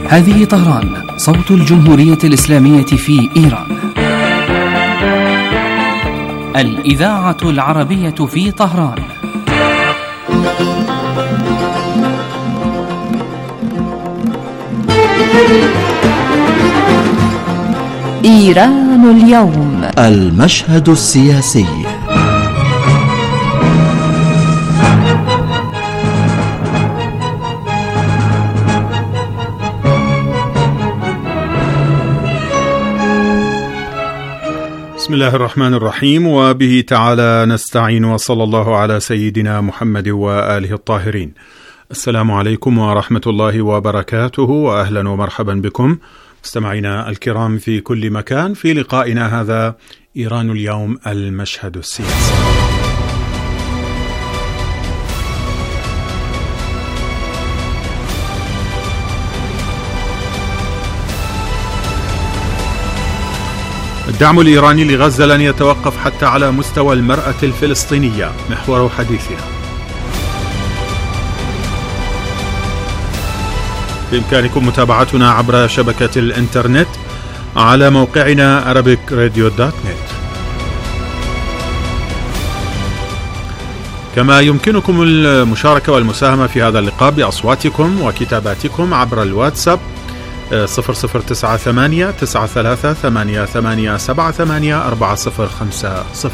هذه طهران، صوت الجمهورية الإسلامية في إيران. الإذاعة العربية في طهران. إيران اليوم. المشهد السياسي. بسم الله الرحمن الرحيم، وبه تعالى نستعين، وصلى الله على سيدنا محمد وآله الطاهرين. السلام عليكم ورحمة الله وبركاته، وأهلا ومرحبا بكم مستمعينا الكرام في كل مكان في لقائنا هذا إيران اليوم، المشهد السياسي. الدعم الإيراني لغزة لن يتوقف حتى على مستوى المرأة الفلسطينية، محور حديثنا. بإمكانكم متابعتنا عبر شبكة الإنترنت على موقعنا arabicradio.net، كما يمكنكم المشاركة والمساهمة في هذا اللقاء بأصواتكم وكتاباتكم عبر الواتساب 00933888784050.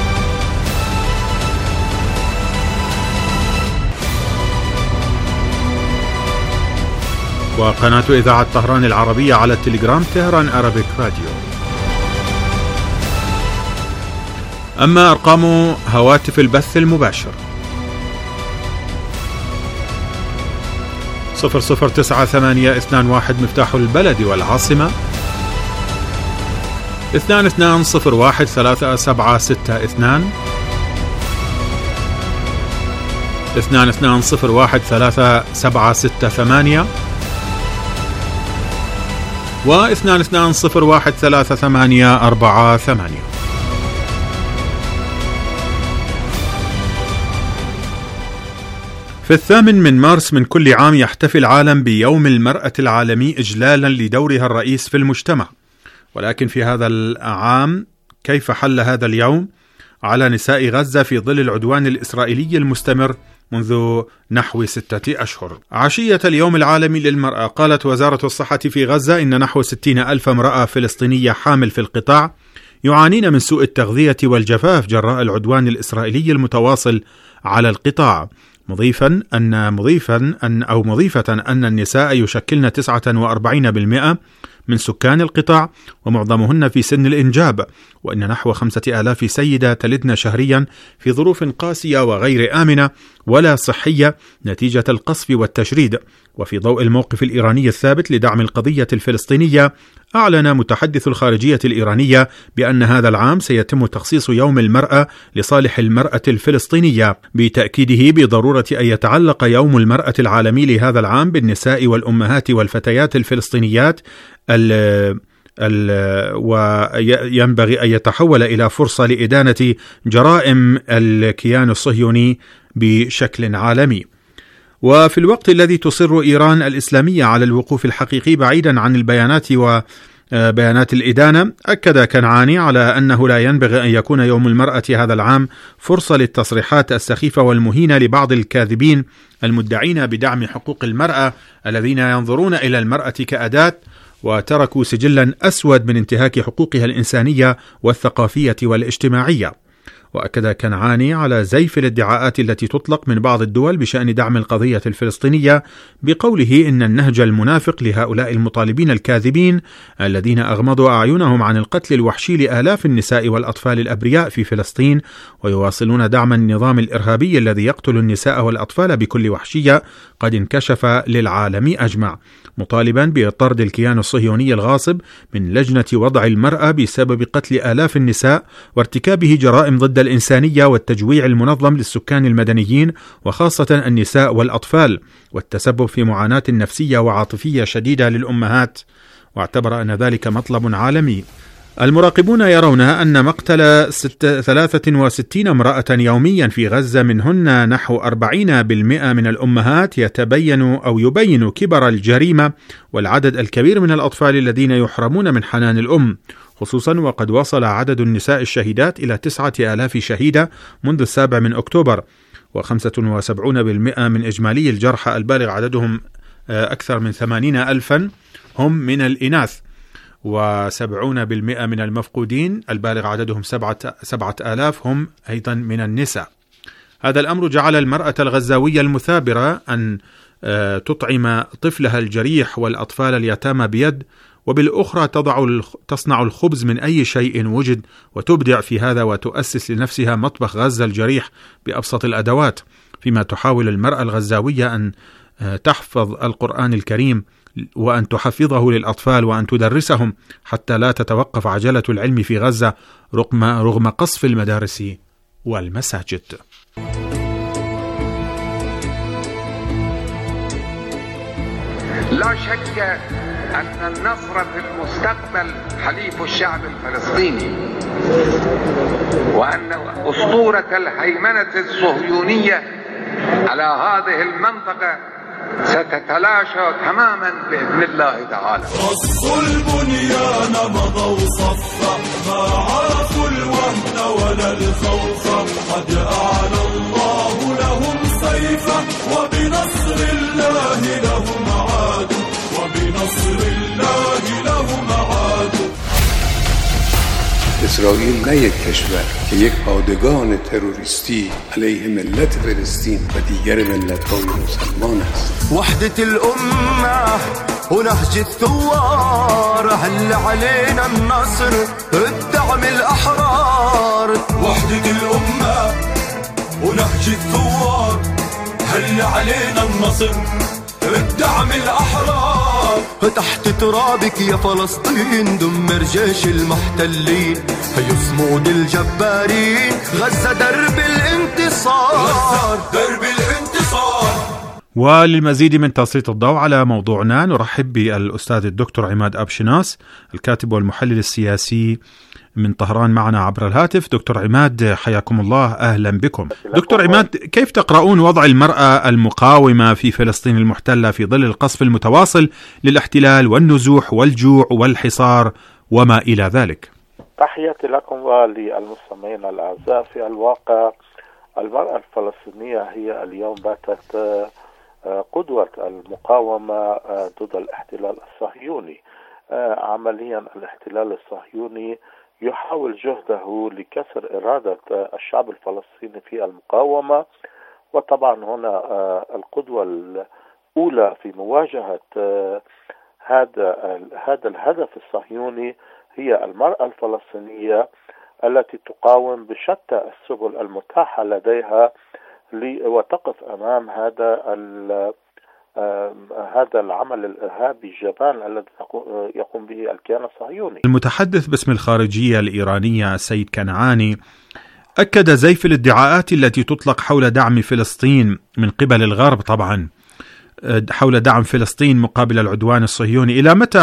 وقناة إذاعة طهران العربية على التليجرام طهران أرابيك راديو. أما أرقام هواتف البث المباشر 009821 مفتاح البلد والعاصمة، 22013762 22013768 و 22013848. في 8 مارس من كل عام يحتفل العالم بيوم المرأة العالمي إجلالا لدورها الرئيس في المجتمع، ولكن في هذا العام كيف حل هذا اليوم على نساء غزة في ظل العدوان الإسرائيلي المستمر منذ نحو 6 أشهر؟ عشية اليوم العالمي للمرأة قالت وزارة الصحة في غزة إن نحو 60,000 امرأة فلسطينية حامل في القطاع يعانين من سوء التغذية والجفاف جراء العدوان الإسرائيلي المتواصل على القطاع، مضيفة أن النساء يشكلن 49% من سكان القطاع، ومعظمهن في سن الإنجاب، وإن نحو 5,000 سيدة تلدن شهريا في ظروف قاسية وغير آمنة ولا صحية نتيجة القصف والتشريد. وفي ضوء الموقف الإيراني الثابت لدعم القضية الفلسطينية، أعلن متحدث الخارجية الإيرانية بأن هذا العام سيتم تخصيص يوم المرأة لصالح المرأة الفلسطينية، بتأكيده بضرورة أن يتعلق يوم المرأة العالمي لهذا العام بالنساء والأمهات والفتيات الفلسطينيات، وينبغي أن يتحول إلى فرصة لإدانة جرائم الكيان الصهيوني بشكل عالمي. وفي الوقت الذي تصر إيران الإسلامية على الوقوف الحقيقي بعيدا عن البيانات وبيانات الإدانة، أكد كنعاني على أنه لا ينبغي أن يكون يوم المرأة هذا العام فرصة للتصريحات السخيفة والمهينة لبعض الكاذبين المدعين بدعم حقوق المرأة الذين ينظرون إلى المرأة كأداة، وتركوا سجلا أسود من انتهاك حقوقها الإنسانية والثقافية والاجتماعية. وأكد كنعاني على زيف الادعاءات التي تطلق من بعض الدول بشأن دعم القضية الفلسطينية بقوله إن النهج المنافق لهؤلاء المطالبين الكاذبين الذين أغمضوا أعينهم عن القتل الوحشي لآلاف النساء والأطفال الأبرياء في فلسطين، ويواصلون دعم النظام الإرهابي الذي يقتل النساء والأطفال بكل وحشية، قد انكشف للعالم أجمع، مطالبا بطرد الكيان الصهيوني الغاصب من لجنة وضع المرأة بسبب قتل آلاف النساء وارتكابه جرائم ضد الإنسانية والتجويع المنظم للسكان المدنيين وخاصة النساء والأطفال، والتسبب في معاناة نفسية وعاطفية شديدة للأمهات، واعتبر أن ذلك مطلب عالمي. المراقبون يرون أن مقتل 63 امرأة يوميا في غزة، منهن نحو 40% من الأمهات، يبين كبر الجريمة والعدد الكبير من الأطفال الذين يحرمون من حنان الأم، خصوصا وقد وصل عدد النساء الشهيدات إلى 9000 شهيدة منذ 7 أكتوبر، و75% من إجمالي الجرحى البالغ عددهم أكثر من 80,000 هم من الإناث، و70% من المفقودين البالغ عددهم 7,000 هم أيضا من النساء. هذا الأمر جعل المرأة الغزاوية المثابرة أن تطعم طفلها الجريح والأطفال اليتامى بيد، وبالأخرى تصنع الخبز من أي شيء وجد، وتبدع في هذا وتؤسس لنفسها مطبخ غزة الجريح بأبسط الأدوات، فيما تحاول المرأة الغزاوية أن تحفظ القرآن الكريم وأن تحفظه للأطفال وأن تدرسهم حتى لا تتوقف عجلة العلم في غزة رغم قصف المدارس والمساجد. لا شك أن النصر في المستقبل حليف الشعب الفلسطيني، وأن أسطورة الهيمنة الصهيونية على هذه المنطقة ستتلاشى تماما بإذن الله تعالى. رصوا البنيان مضوا صفا، ما عرفوا الوهن ولا الخوف، قد أعلى الله لهم سيفا، وبنصر الله لهم عادوا، وبنصر الله لهم عادوا. اسرائیل نه یک کشور که یک پادگان تروریستی علیه ملت فلسطین و دیگر ملت‌های مسلمان است. وحدة الأمة ونهج الثوار، هل علينا النصر الدعم الأحرار. وحدة الأمة ونهج الثوار، هل علينا النصر الدعم الأحرار. تحت ترابك يا فلسطين دمر جيش المحتلين، هيصمود الجبارين، غزة درب الانتصار، غزة درب الانتصار. وللمزيد من تسليط الضوء على موضوعنا نرحب بالأستاذ الدكتور عماد أبشناس، الكاتب والمحلل السياسي من طهران، معنا عبر الهاتف. دكتور عماد حياكم الله، أهلا بكم. دكتور عماد، كيف تقرؤون وضع المرأة المقاومة في فلسطين المحتلة في ظل القصف المتواصل للاحتلال والنزوح والجوع والحصار وما إلى ذلك؟ تحياتي لكم وللمستمعين الأعزاء. في الواقع المرأة الفلسطينية هي اليوم باتت قدوة المقاومة ضد الاحتلال الصهيوني. عمليا الاحتلال الصهيوني يحاول جهده لكسر إرادة الشعب الفلسطيني في المقاومة، وطبعا هنا القدوة الأولى في مواجهة هذا الهدف الصهيوني هي المرأة الفلسطينية التي تقاوم بشتى السبل المتاحة لديها وتقف أمام هذا العمل الإرهابي الجبان الذي يقوم به الكيان الصهيوني. المتحدث باسم الخارجية الإيرانية السيد كنعاني أكد زيف الادعاءات التي تطلق حول دعم فلسطين من قبل الغرب، طبعا حول دعم فلسطين مقابل العدوان الصهيوني. إلى متى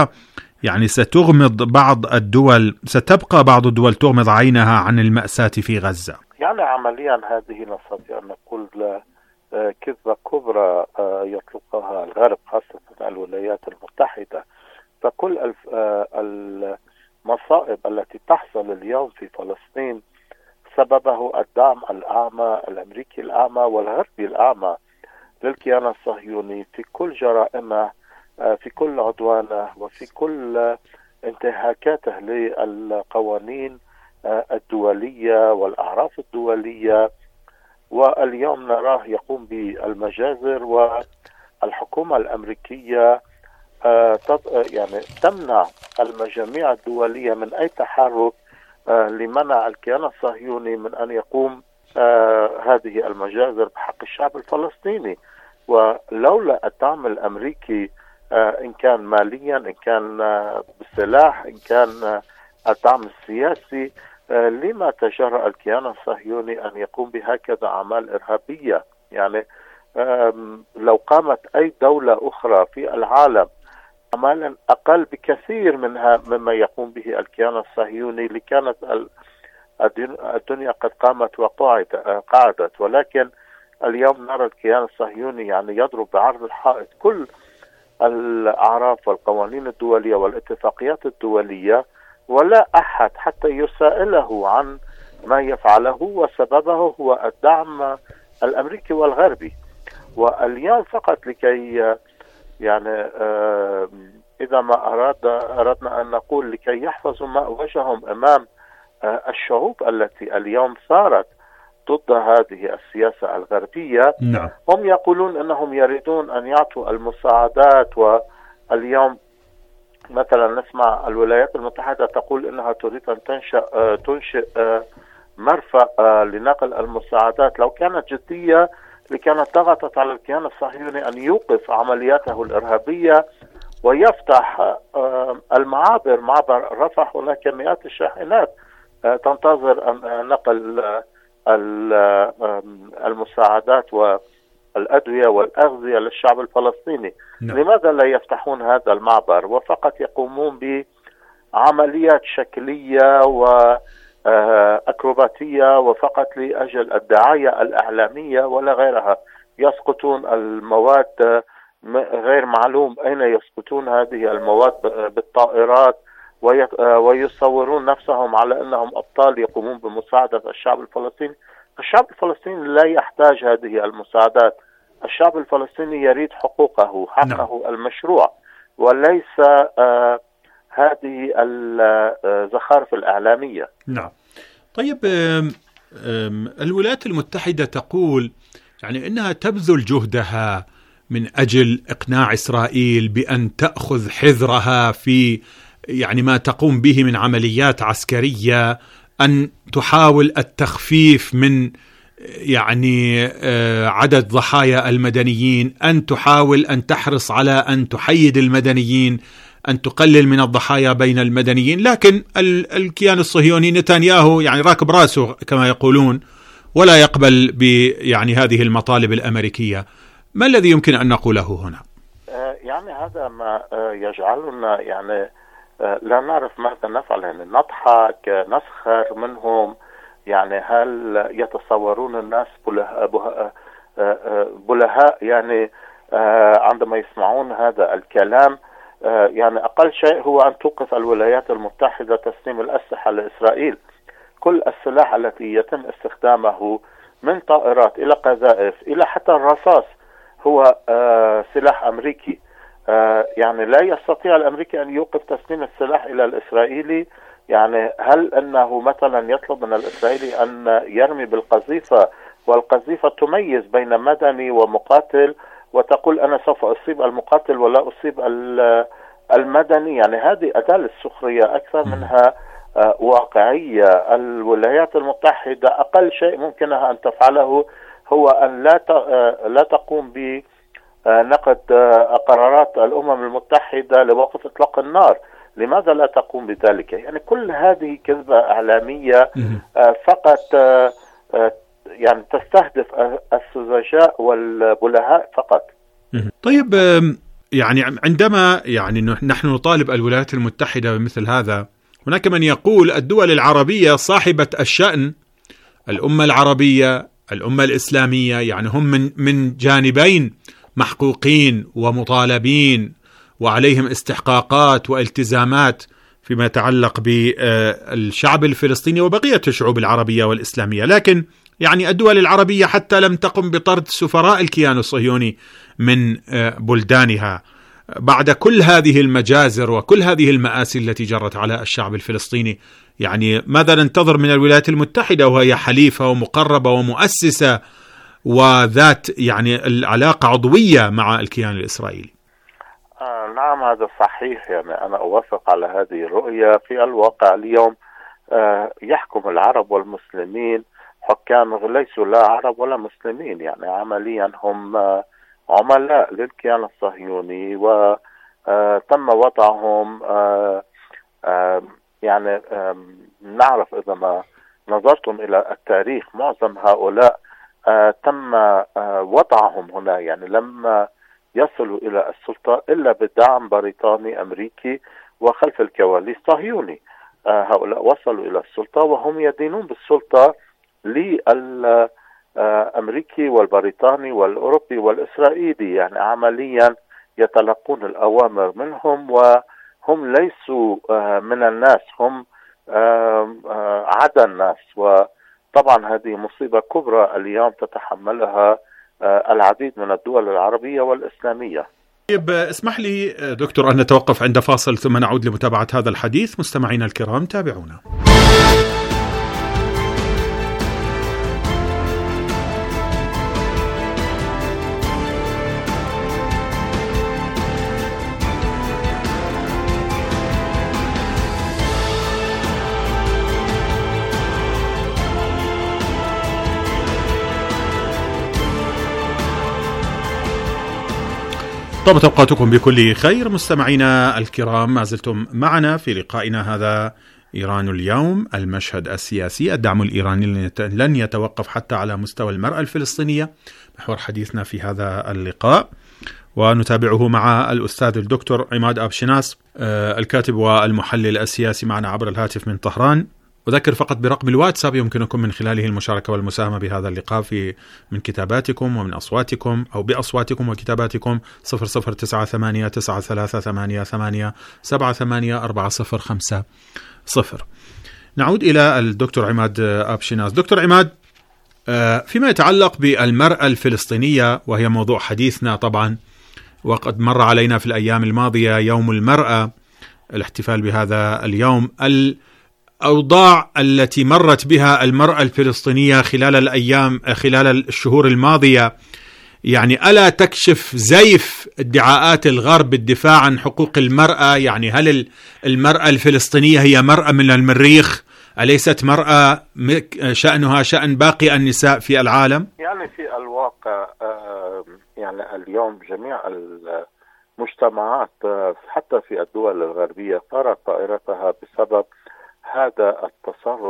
ستبقى بعض الدول تغمض عينها عن المأساة في غزة؟ يعني عمليا هذه نستطيع أن نقول كذبة كبرى يطلقها الغرب، خاصة الولايات المتحدة. فكل المصائب التي تحصل اليوم في فلسطين سببه الدعم الأعمى الأمريكي الأعمى والغربي الأعمى للكيان الصهيوني في كل جرائمه، في كل عدوانه، وفي كل انتهاكاته للقوانين الدولية والأعراف الدولية. واليوم نراه يقوم بالمجازر، والحكومة الأمريكية يعني تمنع المجاميع الدولية من أي تحرك لمنع الكيان الصهيوني من أن يقوم هذه المجازر بحق الشعب الفلسطيني. ولولا الدعم الأمريكي إن كان ماليا، إن كان بالسلاح، إن كان الدعم السياسي، لما تجرأ الكيان الصهيوني أن يقوم بهكذا أعمال إرهابية؟ يعني لو قامت أي دولة أخرى في العالم أعمالا أقل بكثير منها مما يقوم به الكيان الصهيوني، اللي كانت الدنيا قد قامت وقعدت، ولكن اليوم نرى الكيان الصهيوني يعني يضرب بعرض الحائط كل الأعراف والقوانين الدولية والاتفاقيات الدولية، ولا أحد حتى يسائله عن ما يفعله، وسببه هو الدعم الأمريكي والغربي. واليوم فقط لكي يعني إذا ما أردنا أن نقول لكي يحفظوا مأوجهم أمام الشعوب التي اليوم صارت ضد هذه السياسة الغربية. نعم. هم يقولون أنهم يريدون أن يعطوا المساعدات، واليوم مثلا نسمع الولايات المتحدة تقول أنها تريد أن تنشئ مرفأ لنقل المساعدات. لو كانت جدية لكانت ضغطت على الكيان الصهيوني أن يوقف عملياته الإرهابية ويفتح معبر رفح، ولكن مئات الشاحنات تنتظر أن نقل المساعدات والأدوية والأغذية للشعب الفلسطيني. نعم. لماذا لا يفتحون هذا المعبر وفقط يقومون بعمليات شكلية وأكروباتية وفقط لأجل الدعاية الإعلامية ولا غيرها؟ يسقطون المواد غير معلوم أين يسقطون هذه المواد بالطائرات، ويصورون نفسهم على أنهم أبطال يقومون بمساعدة الشعب الفلسطيني. الشعب الفلسطيني لا يحتاج هذه المساعدات. الشعب الفلسطيني يريد حقوقه، حقه المشروع، وليس هذه الزخارف الإعلامية. نعم. طيب، الولايات المتحدة تقول يعني أنها تبذل جهدها من أجل إقناع إسرائيل بأن تأخذ حذرها في يعني ما تقوم به من عمليات عسكرية، أن تحاول التخفيف من يعني عدد ضحايا المدنيين، أن تحاول أن تحرص على أن تحيد المدنيين، أن تقلل من الضحايا بين المدنيين. لكن الكيان الصهيوني نتنياهو يعني راكب راسه كما يقولون، ولا يقبل يعني هذه المطالب الأمريكية. ما الذي يمكن أن نقوله هنا؟ يعني هذا ما يجعلنا يعني لا نعرف ماذا نفعل. يعني نضحك، نسخر منهم. يعني هل يتصورون الناس بلهاء يعني عندما يسمعون هذا الكلام؟ يعني أقل شيء هو أن توقف الولايات المتحدة تسليم الأسلحة لإسرائيل. كل السلاح التي يتم استخدامه من طائرات إلى قذائف إلى حتى الرصاص هو سلاح أمريكي. يعني لا يستطيع الأمريكي أن يوقف تسليم السلاح إلى الإسرائيلي. يعني هل أنه مثلا يطلب من الإسرائيلي أن يرمي بالقذيفة، والقذيفة تميز بين مدني ومقاتل، وتقول أنا سوف أصيب المقاتل ولا أصيب المدني؟ يعني هذه أداة للسخرية أكثر منها واقعية. الولايات المتحدة أقل شيء ممكنها أن تفعله هو أن لا تقوم بنقد قرارات الأمم المتحدة لوقف إطلاق النار. لماذا لا تقوم بذلك؟ يعني كل هذه كذبة إعلامية فقط يعني تستهدف السذجاء والبلهاء فقط. طيب، يعني عندما يعني نحن نطالب الولايات المتحدة بمثل هذا، هناك من يقول الدول العربية صاحبة الشأن، الأمة العربية، الأمة الإسلامية، يعني هم من جانبين محقوقين ومطالبين وعليهم استحقاقات والتزامات فيما يتعلق بالشعب الفلسطيني وبقية الشعوب العربية والإسلامية. لكن يعني الدول العربية حتى لم تقم بطرد سفراء الكيان الصهيوني من بلدانها بعد كل هذه المجازر وكل هذه المآسي التي جرت على الشعب الفلسطيني. يعني ماذا ننتظر من الولايات المتحدة وهي حليفة ومقربة ومؤسسة وذات يعني العلاقة عضوية مع الكيان الإسرائيلي؟ نعم، هذا صحيح. يعني أنا أوافق على هذه الرؤية. في الواقع اليوم يحكم العرب والمسلمين حكام ليسوا لا عرب ولا مسلمين. يعني عمليا هم عملاء للكيان الصهيوني، وتم وضعهم يعني نعرف إذا ما نظرتم إلى التاريخ معظم هؤلاء تم وضعهم هنا. يعني لما يصلوا إلى السلطة إلا بدعم بريطاني أمريكي وخلف الكواليس صهيوني. هؤلاء وصلوا إلى السلطة وهم يدينون بالسلطة للأمريكي والبريطاني والأوروبي والإسرائيلي، يعني عمليا يتلقون الأوامر منهم، وهم ليسوا من الناس، هم عدا الناس. وطبعا هذه مصيبة كبرى اليوم تتحملها العديد من الدول العربية والإسلامية. طيب اسمح لي دكتور أن نتوقف عند فاصل ثم نعود لمتابعة هذا الحديث. مستمعينا الكرام تابعونا. طابت أوقاتكم بكل خير مستمعينا الكرام، ما زلتم معنا في لقائنا هذا إيران اليوم، المشهد السياسي. الدعم الإيراني لن يتوقف حتى على مستوى المرأة الفلسطينية، محور حديثنا في هذا اللقاء، ونتابعه مع الأستاذ الدكتور عماد أبشناس الكاتب والمحلل السياسي معنا عبر الهاتف من طهران. أذكر فقط برقم الواتساب يمكنكم من خلاله المشاركة والمساهمة بهذا اللقاء من كتاباتكم ومن أصواتكم أو بأصواتكم وكتاباتكم 00988388784050. نعود إلى الدكتور عماد أبشناس. دكتور عماد، فيما يتعلق بالمرأة الفلسطينية وهي موضوع حديثنا طبعا، وقد مر علينا في الأيام الماضية يوم المرأة، الاحتفال بهذا اليوم، الأوضاع التي مرت بها المرأة الفلسطينية خلال الشهور الماضية، يعني ألا تكشف زيف ادعاءات الغرب بالدفاع عن حقوق المرأة؟ يعني هل المرأة الفلسطينية هي مرأة من المريخ؟ أليست مرأة شأنها شأن باقي النساء في العالم؟ يعني في الواقع يعني اليوم جميع المجتمعات حتى في الدول الغربية طارت طائرتها بسبب هذا التصرف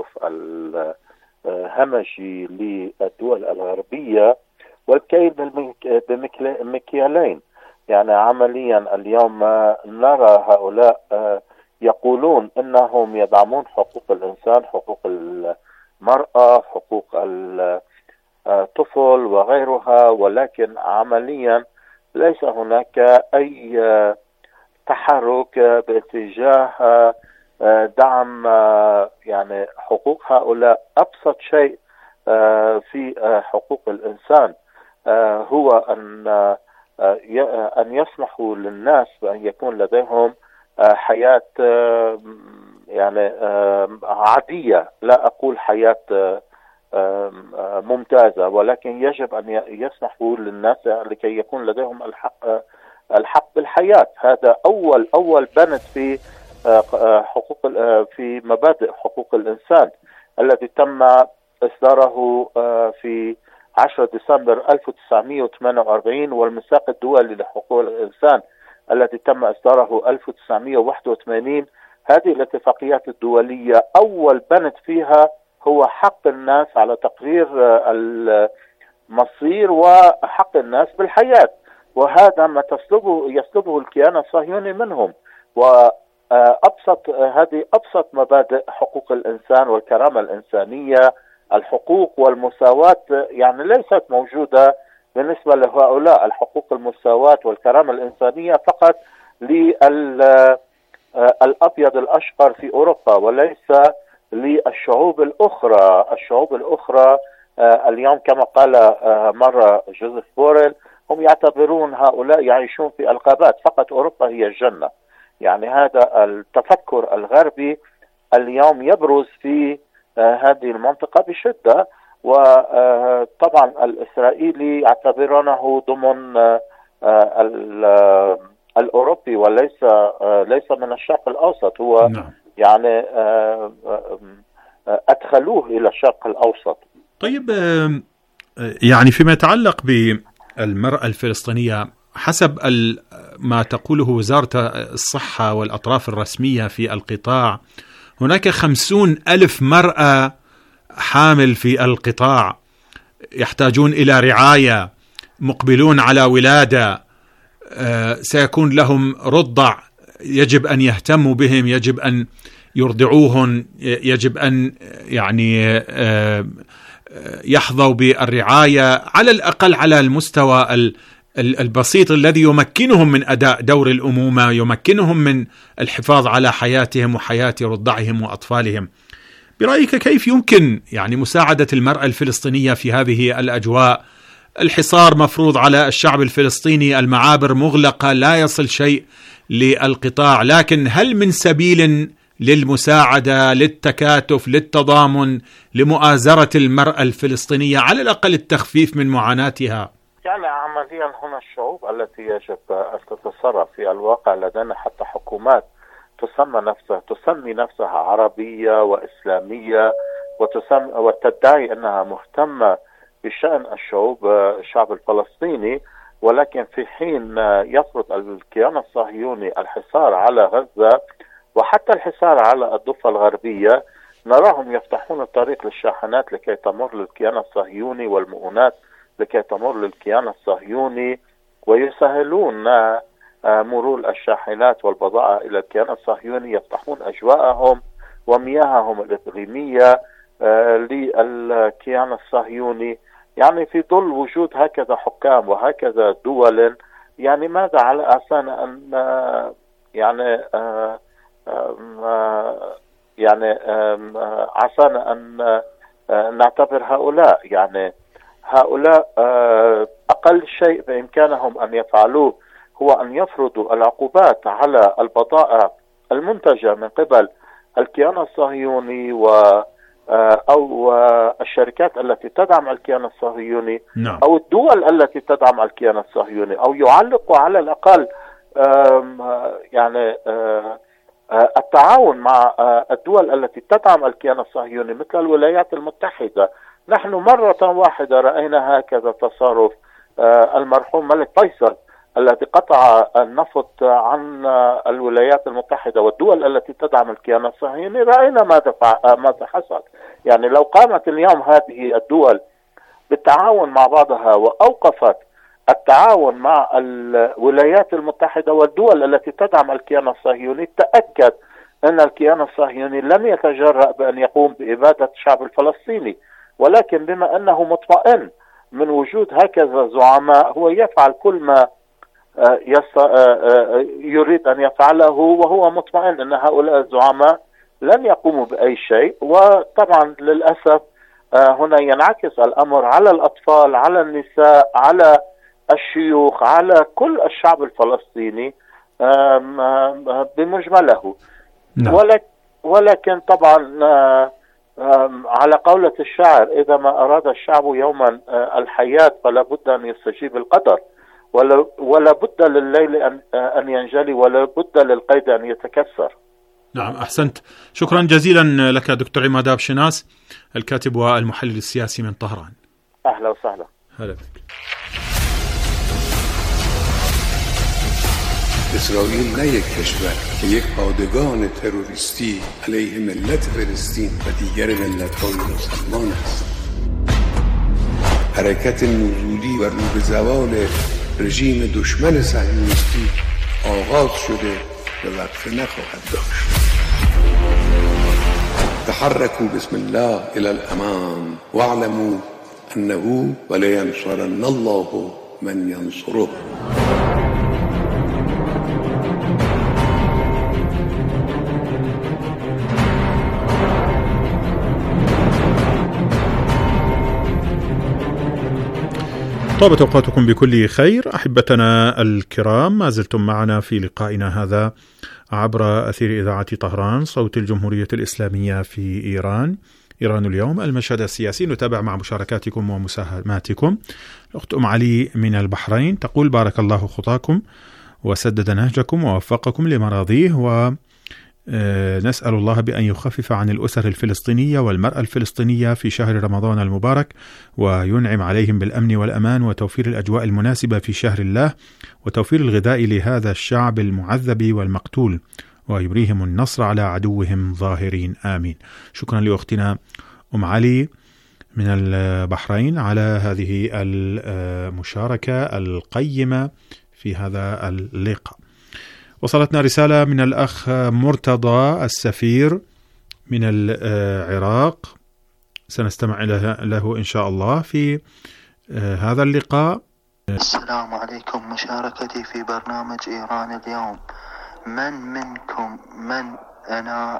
الهمجي للدول الغربية والكيل بمكيالين. يعني عمليا اليوم نرى هؤلاء يقولون انهم يدعمون حقوق الانسان، حقوق المرأة، حقوق الطفل وغيرها، ولكن عمليا ليس هناك اي تحرك باتجاه دعم يعني حقوق هؤلاء. أبسط شيء في حقوق الإنسان هو أن يسمحوا للناس بأن يكون لديهم حياة يعني عادية، لا أقول حياة ممتازة، ولكن يجب أن يسمحوا للناس لكي يكون لديهم الحق بالحياة. هذا أول بند في حقوق في مبادئ حقوق الإنسان الذي تم إصداره في 10 ديسمبر 1948، والميثاق الدولي لحقوق الإنسان الذي تم إصداره 1981. هذه الاتفاقيات الدولية أول بند فيها هو حق الناس على تقرير المصير وحق الناس بالحياة، وهذا ما يسلبه الكيان الصهيوني منهم. هذه أبسط مبادئ حقوق الإنسان والكرامة الإنسانية. الحقوق والمساواة يعني ليست موجودة بالنسبة لهؤلاء. الحقوق المساواة والكرامة الإنسانية فقط للأبيض الأشقر في أوروبا وليس للشعوب الأخرى. الشعوب الأخرى اليوم كما قال مرة جوزيف بوريل هم يعتبرون هؤلاء يعيشون في الغابات، فقط أوروبا هي الجنة. يعني هذا التفكر الغربي اليوم يبرز في هذه المنطقة بشدة، وطبعا الإسرائيلي يعتبرونه ضمن الأوروبي وليس من الشرق الأوسط. هو يعني أدخلوه إلى الشرق الأوسط. طيب يعني فيما يتعلق بالمرأة الفلسطينية، حسب ما تقوله وزارة الصحة والأطراف الرسمية في القطاع، هناك 50,000 مرأة حامل في القطاع يحتاجون إلى رعاية، مقبلون على ولادة. سيكون لهم رضع يجب أن يهتموا بهم، يجب أن يرضعوهم، يجب أن يعني يحظوا بالرعاية على الأقل على المستوى البسيط الذي يمكنهم من أداء دور الأمومة، يمكنهم من الحفاظ على حياتهم وحياة رضعهم وأطفالهم. برأيك كيف يمكن يعني مساعدة المرأة الفلسطينية في هذه الأجواء؟ الحصار مفروض على الشعب الفلسطيني، المعابر مغلقة، لا يصل شيء للقطاع، لكن هل من سبيل للمساعدة، للتكاتف، للتضامن، لمؤازرة المرأة الفلسطينية، على الأقل التخفيف من معاناتها؟ يعني عمليا هنا الشعوب التي يجب أن تتصرف في الواقع، لدينا حتى حكومات تسمي نفسها عربية وإسلامية وتدعي أنها مهتمة بشأن الشعب الفلسطيني، ولكن في حين يفرض الكيان الصهيوني الحصار على غزة وحتى الحصار على الضفة الغربية، نراهم يفتحون الطريق للشاحنات لكي تمر للكيان الصهيوني والمؤونات لكي تمر للكيان الصهيوني، ويسهلون مرور الشاحنات والبضائع إلى الكيان الصهيوني، يفتحون أجواءهم ومياههم الإقليمية للكيان الصهيوني. يعني في ظل وجود هكذا حكام وهكذا دول، يعني ماذا على أسانا أن عسانا أن نعتبر هؤلاء أقل شيء بإمكانهم أن يفعلوه هو أن يفرضوا العقوبات على البضائع المنتجة من قبل الكيان الصهيوني أو الشركات التي تدعم الكيان الصهيوني، أو الدول التي تدعم الكيان الصهيوني، أو يعلقوا على الأقل التعاون مع الدول التي تدعم الكيان الصهيوني مثل الولايات المتحدة. نحن مرة واحدة رأينا هكذا تصرف المرحوم ملك فيصل الذي قطع النفط عن الولايات المتحدة والدول التي تدعم الكيان الصهيوني. رأينا ماذا حصل. يعني لو قامت اليوم هذه الدول بالتعاون مع بعضها وأوقفت التعاون مع الولايات المتحدة والدول التي تدعم الكيان الصهيوني، تأكد أن الكيان الصهيوني لن يتجرأ بأن يقوم بإبادة الشعب الفلسطيني، ولكن بما أنه مطمئن من وجود هكذا زعماء هو يفعل كل ما يريد أن يفعله، وهو مطمئن أن هؤلاء الزعماء لن يقوموا بأي شيء. وطبعا للأسف هنا ينعكس الأمر على الأطفال، على النساء، على الشيوخ، على كل الشعب الفلسطيني بمجمله. ولكن طبعا على قولة الشاعر: إذا ما أراد الشعب يوما الحياة فلا بد أن يستجيب القدر، ولا بد لليل أن ينجلي، ولا بد للقيد أن يتكسر. نعم، أحسنت. شكرا جزيلا لك دكتور عماد أبشناس، الكاتب والمحلل السياسي من طهران. أهلا وسهلا. هلا بك. اسرائیل نه یک کشور که یک پادگان تروریستی علیه ملت فلسطین و دیگر ملت‌های مسلمان است. حرکت نزولی و رو به زوال رژیم دشمن صهیونیستی آغاز شده و وقفه نخواهد داشت. تحركوا بسم الله إلى الأمام واعلموا أنه ولينصرن الله من ينصره. طابت أوقاتكم بكل خير أحبتنا الكرام، ما زلتم معنا في لقائنا هذا عبر أثير إذاعة طهران صوت الجمهورية الإسلامية في إيران اليوم، المشهد السياسي. نتابع مع مشاركاتكم ومساهماتكم. الأخت أم علي من البحرين تقول: بارك الله خطاكم وسدد نهجكم ووفقكم لمراضيه، ونسأل الله بأن يخفف عن الأسر الفلسطينية والمرأة الفلسطينية في شهر رمضان المبارك، وينعم عليهم بالأمن والأمان وتوفير الأجواء المناسبة في شهر الله، وتوفير الغذاء لهذا الشعب المعذب والمقتول، ويريهم النصر على عدوهم ظاهرين، آمين. شكرا لأختنا أم علي من البحرين على هذه المشاركة القيمة في هذا اللقاء. وصلتنا رسالة من الأخ مرتضى السفير من العراق، سنستمع له إن شاء الله في هذا اللقاء. السلام عليكم، مشاركتي في برنامج إيران اليوم. من منكم أنا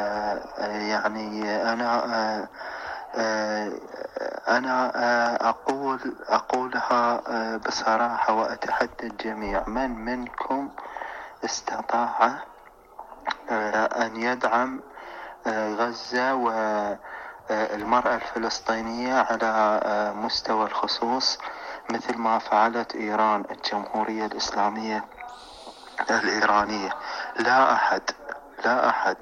أقولها بصراحة وأتحدى الجميع، من منكم استطاع أن يدعم غزة والمرأة الفلسطينية على مستوى الخصوص مثل ما فعلت إيران الجمهورية الإسلامية الإيرانية؟ لا أحد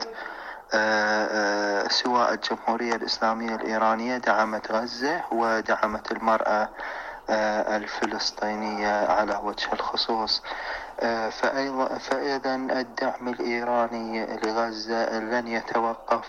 سواء الجمهورية الإسلامية الإيرانية دعمت غزة ودعمت المرأة الفلسطينية على وجه الخصوص. فإذا الدعم الإيراني لغزة لن يتوقف،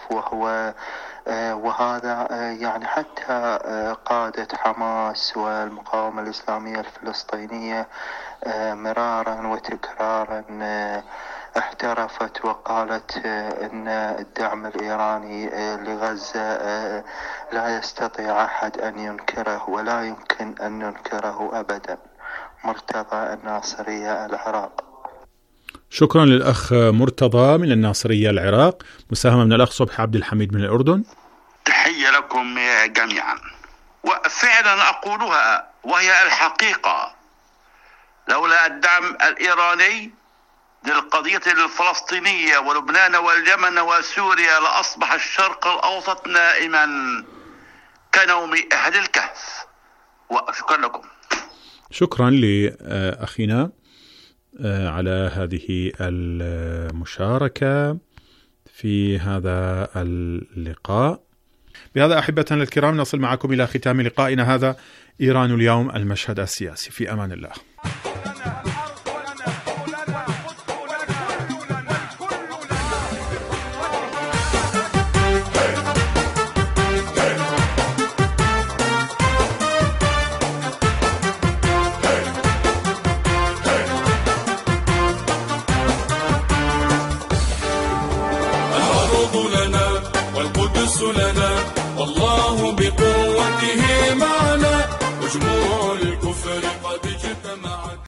وهذا يعني حتى قادة حماس والمقاومة الإسلامية الفلسطينية مرارا وتكرارا احترفت وقالت ان الدعم الإيراني لغزة لا يستطيع أحد أن ينكره ولا يمكن أن ننكره أبدا. مرتضى الناصرية العراق. شكرا للأخ مرتضى من الناصرية العراق. مساهمة من الأخ صبحي عبد الحميد من الأردن. تحية لكم جميعا، وفعلا أقولها وهي الحقيقة، لولا الدعم الإيراني للقضية الفلسطينية ولبنان واليمن وسوريا لأصبح الشرق الأوسط نائما كنوم أهل الكهف. وشكرا لكم. شكرا لأخينا على هذه المشاركة في هذا اللقاء. بهذا أحبتنا الكرام نصل معكم إلى ختام لقائنا هذا، إيران اليوم، المشهد السياسي. في أمان الله. والقدس لنا والله بقوته معنا.